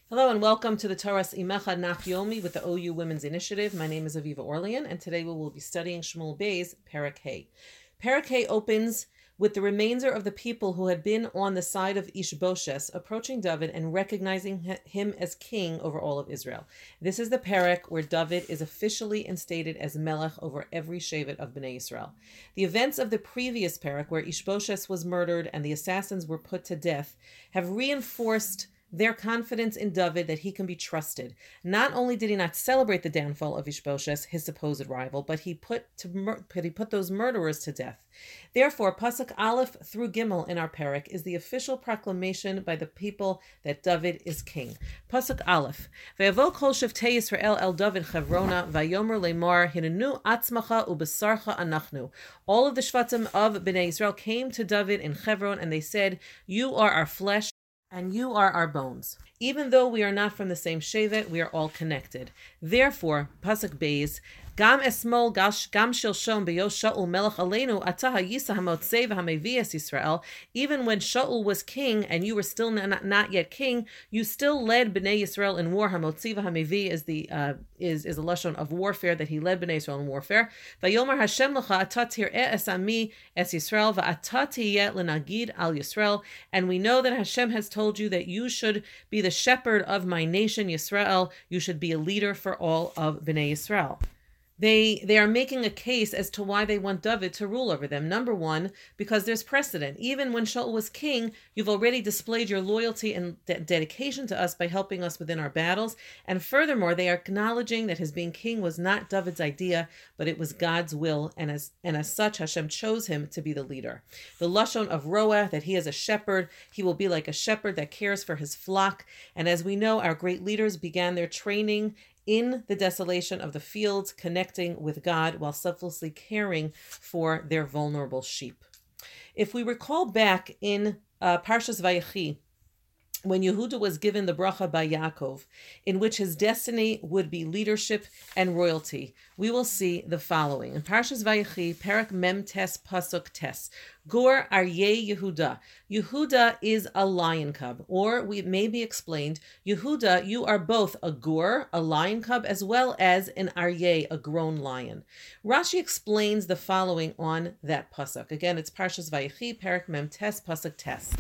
Hello and welcome to the Torah's Imecha Nach Yomi with the OU Women's Initiative. My name is Aviva Orlean, and today we will be studying Shmuel Bey's Perek Hay. Perek Hay opens with the remainder of the people who had been on the side of Ishboshes approaching David and recognizing him as king over all of Israel. This is the Perek where David is officially instated as Melech over every Shevet of Bnei Israel. The events of the previous Perek, where Ishboshes was murdered and the assassins were put to death, have reinforced their confidence in David that he can be trusted. Not only did he not celebrate the downfall of Ishboshes, his supposed rival, but he put those murderers to death. Therefore, Pasuk Aleph through Gimel in our Perek is the official proclamation by the people that David is king. Pasuk Aleph: Ve'yavo kol shavtei Yisrael el David Chevrona vayomer lemar hinenu atzmacha ubesarcha anachnu. All of the shvatim of Bnei Israel came to David in Chevron, and they said, "You are our flesh, and you are our bones. Even though we are not from the same shevet, we are all connected." Therefore, Pasuk Beis, Gam esmol gam shilshom beyos Shaul melech aleinu atah hayisa hamotzei v'hamevi es Yisrael. Even when Shaul was king and you were still not yet king, you still led Bnei Yisrael in war. Hamotzi v'hamevi is a lashon of warfare, that he led Bnei Yisrael in warfare. Vayomer Hashem lecha atah tir'eh es ami es Yisrael va'atah tiyeh lenagid al Yisrael. And we know that Hashem has told you that you should be the shepherd of my nation Yisrael. You should be a leader for all of Bnei Yisrael. They are making a case as to why they want David to rule over them. Number one, because there's precedent. Even when Shaul was king, you've already displayed your loyalty and dedication to us by helping us within our battles. And furthermore, they are acknowledging that his being king was not David's idea, but it was God's will. And as such, Hashem chose him to be the leader. The lashon of Roah, that he is a shepherd, he will be like a shepherd that cares for his flock. And as we know, our great leaders began their training in the desolation of the fields, connecting with God while selflessly caring for their vulnerable sheep. If we recall back in Parshas Vayechi, when Yehuda was given the bracha by Yaakov, in which his destiny would be leadership and royalty, we will see the following. In Parshas Vayechi, Perek Mem Tes Pasuk Tes, Gur Aryeh Yehuda. Yehuda is a lion cub, or we may be explained, Yehuda, you are both a gur, a lion cub, as well as an aryeh, a grown lion. Rashi explains the following on that pasuk. Again, it's Parshas Vayechi, Perek Mem Tes Pasuk Tes.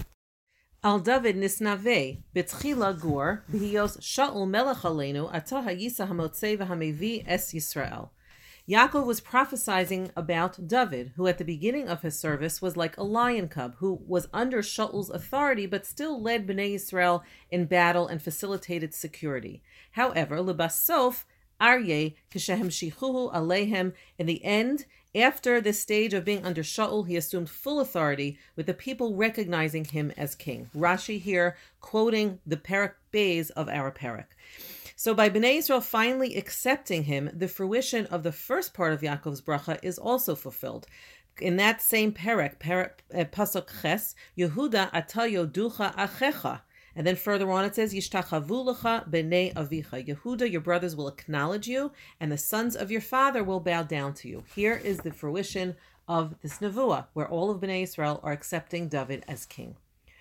Al David nisnave betchila gur b'hiyos Shaul melech aleinu atah hayisa hamotzei v'hamevi es Yisrael. Yaakov was prophesying about David, who at the beginning of his service was like a lion cub, who was under Shaul's authority but still led Bnei Yisrael in battle and facilitated security. However, lebasof aryeh kishehem shichuhu alehem. In the end, after this stage of being under Shaul, he assumed full authority, with the people recognizing him as king. Rashi here quoting the Perek Beis of our Perek. So by Bnei Yisrael finally accepting him, the fruition of the first part of Yaakov's bracha is also fulfilled. In that same Perek, Pasuk Ches, Yehuda atah yoducha achecha. And then further on it says, Yishtachavu lecha b'nei avicha. Yehuda, your brothers will acknowledge you, and the sons of your father will bow down to you. Here is the fruition of this nevuah, where all of Bnei Israel are accepting David as king.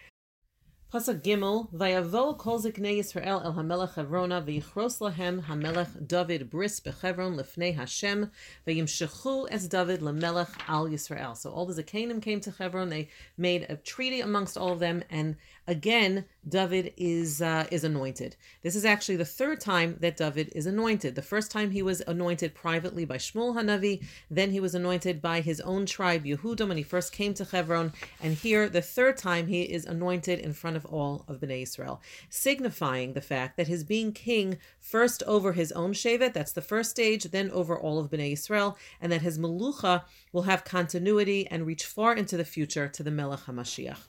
Pasuk Gimel, Vayavo kol ziknei Yisrael el hamelech Chevrona v'yichros lahem hamelech David bris bechevron lefnei Hashem v'yimshechu es David lemelech al Yisrael. So all the Zakanim came to Chevron. They made a treaty amongst all of them, and again, David is anointed. This is actually the third time that David is anointed. The first time he was anointed privately by Shmuel Hanavi, then he was anointed by his own tribe Yehuda when he first came to Chevron, and here the third time he is anointed in front of all of Bnei Israel, signifying the fact that his being king first over his own shevet, that's the first stage, then over all of Bnei Israel, and that his melucha will have continuity and reach far into the future to the Melech HaMashiach.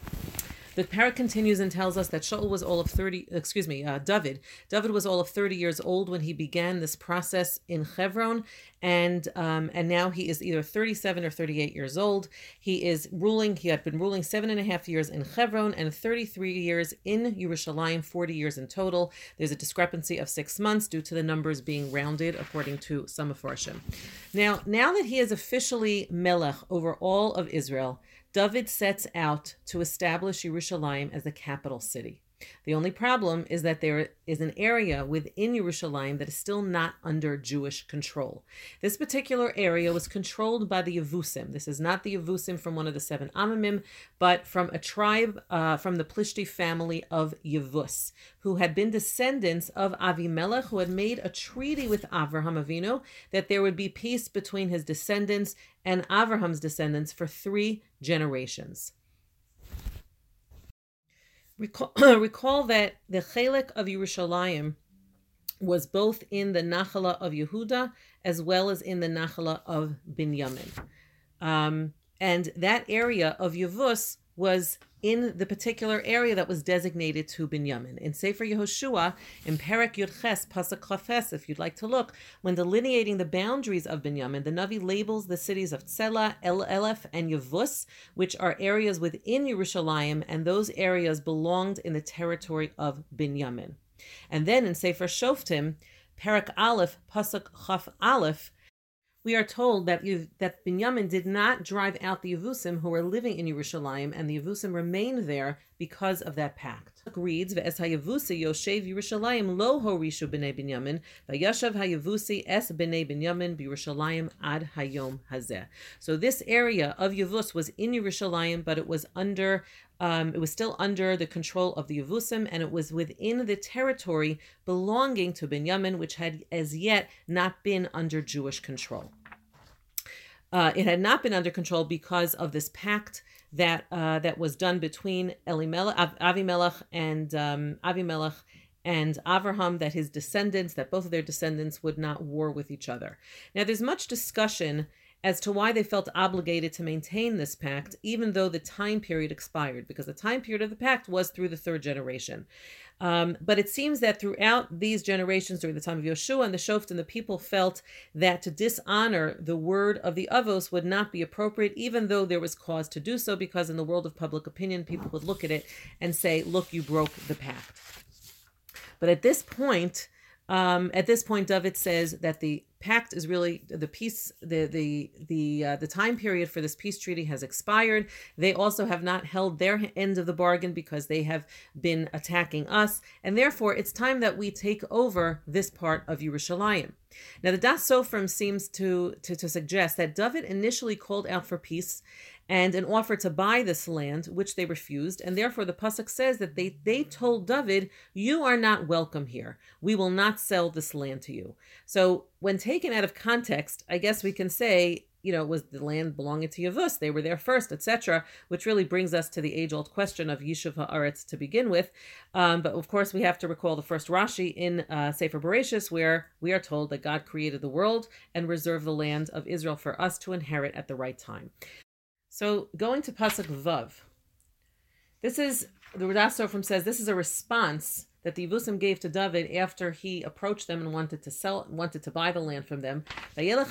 The Perek continues and tells us that David was all of 30 years old when he began this process in Chevron, and now he is either 37 or 38 years old. He had been ruling 7.5 years in Chevron and 33 years in Yerushalayim, 40 years in total. There's a discrepancy of 6 months due to the numbers being rounded according to some Mefarshim. Now that he is officially Melech over all of Israel, David sets out to establish Yerushalayim as the capital city. The only problem is that there is an area within Yerushalayim that is still not under Jewish control. This particular area was controlled by the Yevusim. This is not the Yevusim from one of the seven Amamim, but from a tribe from the Plishti family of Yevus, who had been descendants of Avimelech, who had made a treaty with Avraham Avinu that there would be peace between his descendants and Avraham's descendants for 3 generations. Recall that the Chelek of Yerushalayim was both in the Nachala of Yehuda as well as in the Nachala of Binyamin. And that area of Yevus was in the particular area that was designated to Binyamin. In Sefer Yehoshua, in Perek Yud Ches, Pasuk Chafes, if you'd like to look, when delineating the boundaries of Binyamin, the Navi labels the cities of Tzela, El-Elef, and Yevus, which are areas within Yerushalayim, and those areas belonged in the territory of Binyamin. And then in Sefer Shoftim, Perek Aleph, Pasuk Chaf Aleph, we are told that Binyamin did not drive out the Yevusim who were living in Yerushalayim, and the Yevusim remained there because of that pact. It reads, "Ve'es haYevusi yoshev Yerushalayim lo horishu b'nei Binyamin, ve'yashav haYevusi es b'nei Binyamin b'Yerushalayim ad hayom hazeh." So this area of Yevus was in Yerushalayim, but it was still under the control of the Yevusim, and it was within the territory belonging to Binyamin, which had as yet not been under Jewish control. It had not been under control because of this pact that was done between Avimelech and Avraham, that his descendants, that both of their descendants would not war with each other. Now, there's much discussion as to why they felt obligated to maintain this pact, even though the time period expired, because the time period of the pact was through the 3rd generation. But it seems that throughout these generations, during the time of Yoshua and the Shoftim, the people felt that to dishonor the word of the Avos would not be appropriate, even though there was cause to do so, because in the world of public opinion, people would look at it and say, look, you broke the pact. But at this point, David says that the pact is really the peace. The time period for this peace treaty has expired. They also have not held their end of the bargain because they have been attacking us, and therefore it's time that we take over this part of Yerushalayim. Now, the Das Sofrim seems to suggest that David initially called out for peace and an offer to buy this land, which they refused, and therefore the pasuk says that they told David, "You are not welcome here. We will not sell this land to you." So, when taken out of context, I guess we can say, it was the land belonging to Yevus. They were there first, etc., which really brings us to the age-old question of Yishuv Haaretz to begin with. But of course, we have to recall the first Rashi in Sefer Bereshis, where we are told that God created the world and reserved the land of Israel for us to inherit at the right time. So, going to Pasuk Vav, this is, the Das Sofrim says, this is a response that the Yevusim gave to David after he approached them and wanted to buy the land from them. David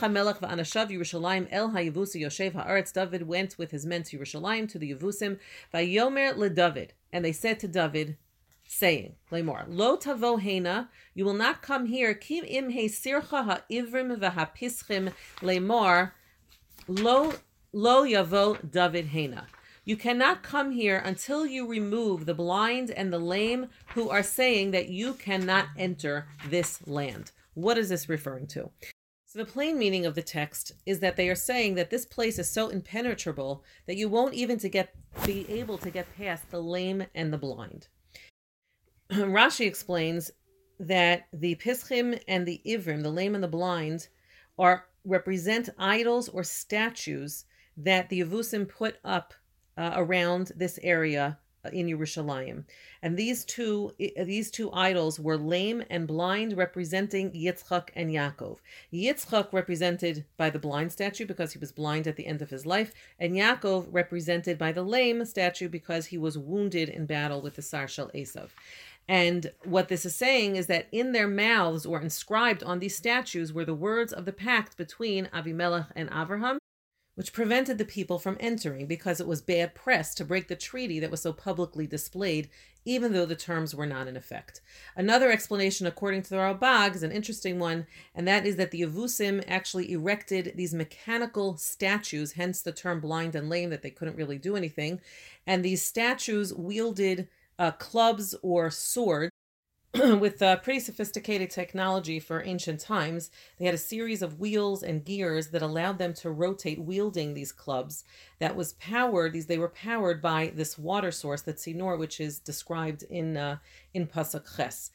went with his men to Yerushalayim, to the Yevusim. Vayomer leDavid, and they said to David, saying, Lemor, Lo tavo hena, you will not come here, Kim im he sircha ha'ivrim v'hapischim Lemor, Lo yavo David hena. You cannot come here until you remove the blind and the lame who are saying that you cannot enter this land. What is this referring to? So the plain meaning of the text is that they are saying that this place is so impenetrable that you won't even be able to get past the lame and the blind. Rashi explains that the Pischim and the Ivrim, the lame and the blind, represent idols or statues that the Yevusim put up around this area in Yerushalayim. And these two idols were lame and blind, representing Yitzchak and Yaakov. Yitzchak represented by the blind statue because he was blind at the end of his life, and Yaakov represented by the lame statue because he was wounded in battle with the Sar Shel Esav. And what this is saying is that in their mouths, or inscribed on these statues, were the words of the pact between Avimelech and Avraham, which prevented the people from entering because it was bad press to break the treaty that was so publicly displayed, even though the terms were not in effect. Another explanation, according to the Ralbag, is an interesting one, and that is that the Yevusim actually erected these mechanical statues, hence the term blind and lame, that they couldn't really do anything. And these statues wielded clubs or swords. With pretty sophisticated technology for ancient times, they had a series of wheels and gears that allowed them to rotate wielding these clubs. They were powered by this water source, the tzinor, which is described in Pasuk Ches.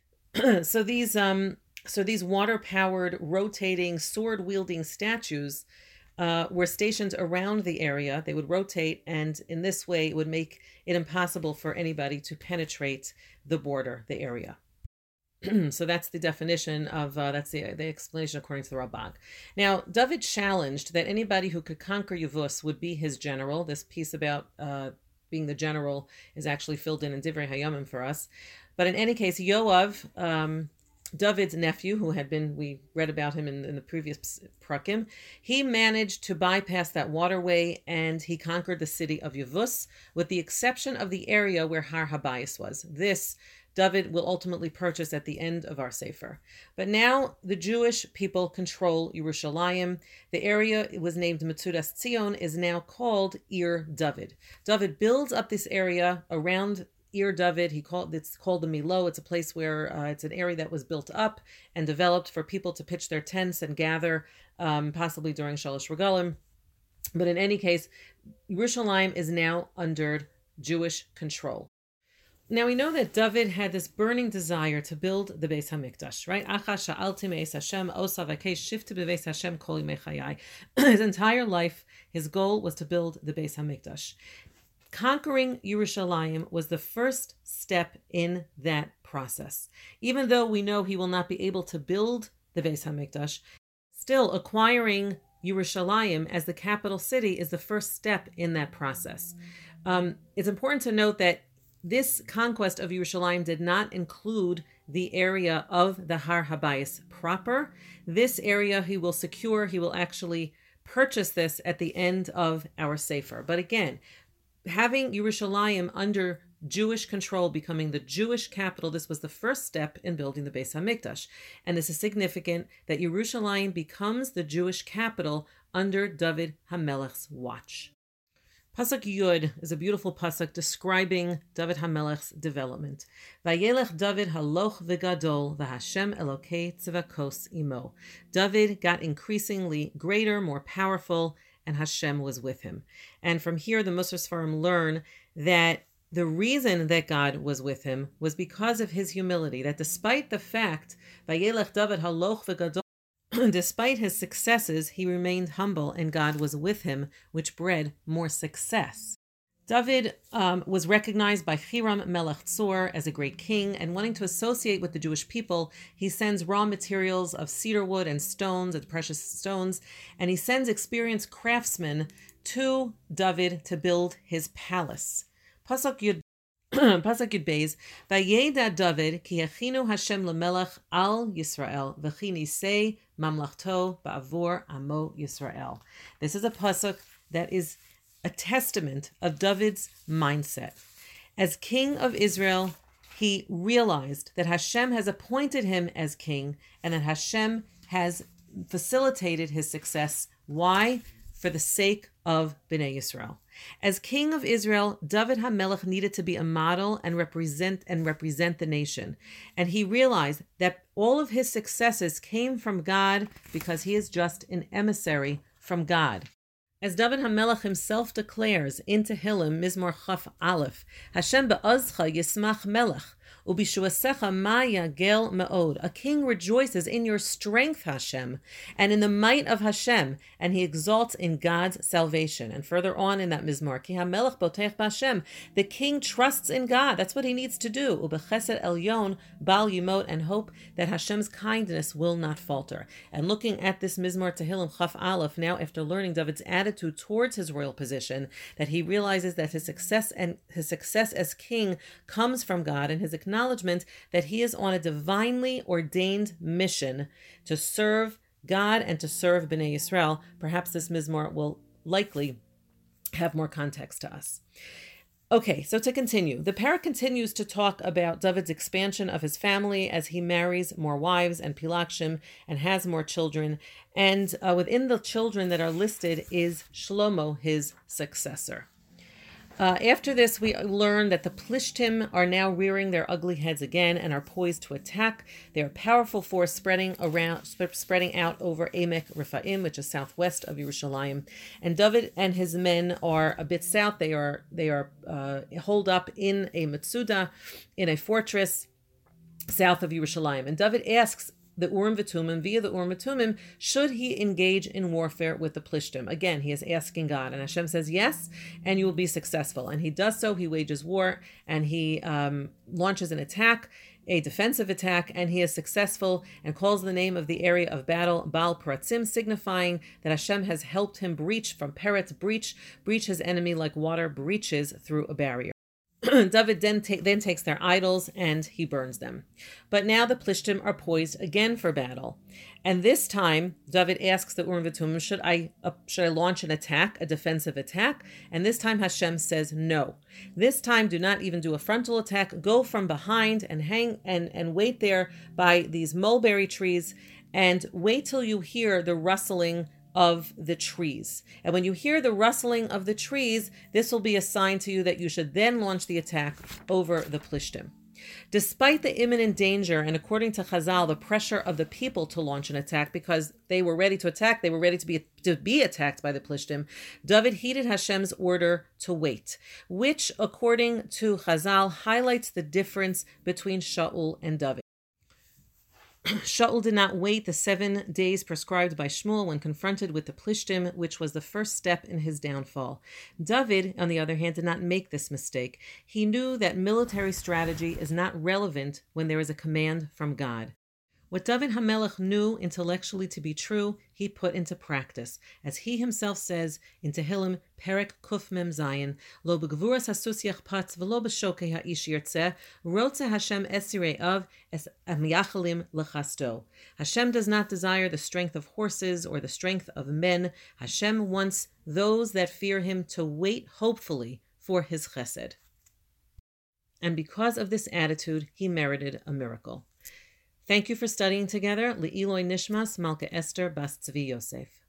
So these water-powered, rotating, sword-wielding statues were stationed around the area. They would rotate, and in this way, it would make it impossible for anybody to penetrate the border, the area. So that's the definition of, that's the explanation according to the Rambam. Now, David challenged that anybody who could conquer Yevus would be his general. This piece about being the general is actually filled in Divrei Hayamim for us. But in any case, Yoav, David's nephew, we read about him in the previous prakim, he managed to bypass that waterway and he conquered the city of Yevus, with the exception of the area where Har Habayis was. This David will ultimately purchase at the end of our Sefer. But now the Jewish people control Yerushalayim. The area, it was named Metzudas Tzion, is now called Ir David. David builds up this area around Ir David. It's called the Milo. It's a place where it's an area that was built up and developed for people to pitch their tents and gather, possibly during Shalosh Regalim. But in any case, Yerushalayim is now under Jewish control. Now we know that David had this burning desire to build the Beis Hamikdash, right? His entire life, his goal was to build the Beis Hamikdash. Conquering Yerushalayim was the first step in that process. Even though we know he will not be able to build the Beis Hamikdash, still acquiring Yerushalayim as the capital city is the first step in that process. It's important to note that this conquest of Yerushalayim did not include the area of the Har Habayis proper. This area he will secure, he will actually purchase this at the end of our Sefer. But again, having Yerushalayim under Jewish control, becoming the Jewish capital, this was the first step in building the Beis Hamikdash. And this is significant that Yerushalayim becomes the Jewish capital under David HaMelech's watch. Pasuk Yud is a beautiful pasuk describing David HaMelech's development. Vayelech David haloch v'gadol v'Hashem Elokei tzivakos imo. David got increasingly greater, more powerful, and Hashem was with him. And from here, the Musar Sfarim learn that the reason that God was with him was because of his humility, that despite the fact, Vayelech David haloch v'gadol, despite his successes, he remained humble and God was with him, which bred more success. David was recognized by Hiram Melech Tzor as a great king, and wanting to associate with the Jewish people, he sends raw materials of cedar wood and stones, and precious stones, and he sends experienced craftsmen to David to build his palace. Pasuk Yud Beis, Vayeda David ki yachinu Hashem lemelech al Yisrael v'chi nisei mamlachto ba'avur amo Yisrael. This is a pasuk that is a testament of David's mindset. As king of Israel, he realized that Hashem has appointed him as king and that Hashem has facilitated his success. Why? For the sake of Bnei Yisrael. As king of Israel, David HaMelech needed to be a model and represent the nation. And he realized that all of his successes came from God because he is just an emissary from God. As David HaMelech himself declares in Tehillim, Mizmor Chaf Aleph, Hashem be'ozcha yismach melech, ubishuasecha ma yagel me'od. A king rejoices in your strength, Hashem, and in the might of Hashem, and he exalts in God's salvation. And further on in that Mizmor, Ki HaMelech botech b'Hashem, the king trusts in God. That's what he needs to do. Ubechesed elyon bal yimot, and hope that Hashem's kindness will not falter. And looking at this Mizmor Tehillim Chaf Aleph, now after learning David's attitude towards his royal position, that he realizes that his success as king comes from God, and his acknowledgement that he is on a divinely ordained mission to serve God and to serve Bnei Yisrael. Perhaps this Mizmor will likely have more context to us. Okay, so to continue, the parak continues to talk about David's expansion of his family as he marries more wives and pilakshim and has more children. And within the children that are listed is Shlomo, his successor. After this, we learn that the Plishtim are now rearing their ugly heads again and are poised to attack. They are a powerful force spreading out over Emek Rephaim, which is southwest of Yerushalayim. And David and his men are a bit south. They are holed up in a Metzuda, in a fortress south of Yerushalayim. And David asks the Urim V'Tumim, via the Urim V'Tumim, should he engage in warfare with the Plishtim? Again, he is asking God, and Hashem says yes, and you will be successful. And he does so. He wages war, and he launches an attack, a defensive attack, and he is successful and calls the name of the area of battle Baal Peratzim, signifying that Hashem has helped him breach from Peretz, breach his enemy like water breaches through a barrier. David then takes their idols and he burns them. But now the Plishtim are poised again for battle. And this time, David asks the Urim V'Tumim, should I launch an attack, a defensive attack? And this time Hashem says no. This time, do not even do a frontal attack. Go from behind and hang and wait there by these mulberry trees and wait till you hear the rustling of the trees. And when you hear the rustling of the trees, this will be a sign to you that you should then launch the attack over the Plishtim. Despite the imminent danger, and according to Chazal, the pressure of the people to launch an attack because they were ready to attack, they were ready to be attacked by the Plishtim, David heeded Hashem's order to wait, which, according to Chazal, highlights the difference between Shaul and David. Shaul did not wait the 7 days prescribed by Shmuel when confronted with the Plishtim, which was the first step in his downfall. David, on the other hand, did not make this mistake. He knew that military strategy is not relevant when there is a command from God. What David HaMelech knew intellectually to be true, he put into practice. As he himself says in Tehillim, Perek Kuf Mem Zayin, Lo begvuras hasus yachpatz v'lo b'shokei ha'ish yirtzeh, rotze Hashem esirei av es amyachalim lechasto. Hashem does not desire the strength of horses or the strength of men. Hashem wants those that fear him to wait hopefully for his chesed. And because of this attitude, he merited a miracle. Thank you for studying together. Le'iloi Nishmas Malka Esther Bas Tzvi Yosef.